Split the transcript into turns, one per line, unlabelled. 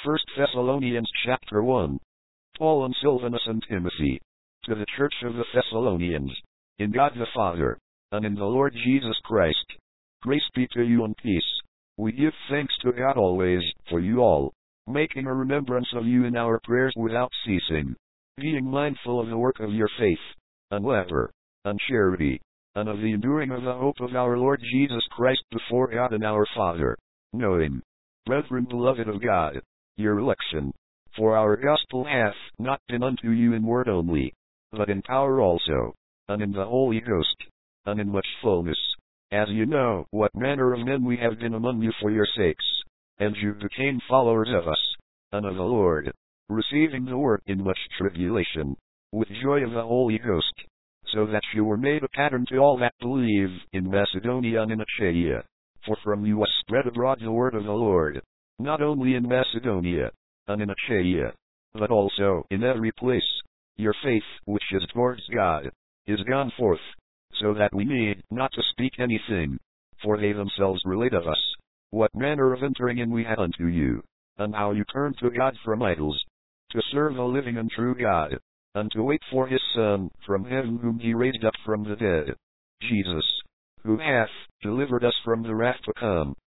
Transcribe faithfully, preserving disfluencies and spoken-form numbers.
First Thessalonians chapter one. Paul and Silvanus and Timothy, to the church of the Thessalonians, in God the Father, and in the Lord Jesus Christ, grace be to you and peace. We give thanks to God always, for you all, making a remembrance of you in our prayers without ceasing, being mindful of the work of your faith, and labor, and charity, and of the enduring of the hope of our Lord Jesus Christ before God and our Father, knowing, brethren beloved of God, your election. For our gospel hath not been unto you in word only, but in power also, and in the Holy Ghost, and in much fullness, as you know what manner of men we have been among you for your sakes, and you became followers of us, and of the Lord, receiving the word in much tribulation, with joy of the Holy Ghost, so that you were made a pattern to all that believe in Macedonia and in Achaia. For from you was spread abroad the word of the Lord, not only in Macedonia, and in Achaia, but also in every place. Your faith, which is towards God, is gone forth, so that we need not to speak anything, for they themselves relate of us, what manner of entering in we had unto you, and how you turned to God from idols, to serve a living and true God, and to wait for his Son from heaven, whom he raised up from the dead, Jesus, who hath delivered us from the wrath to come.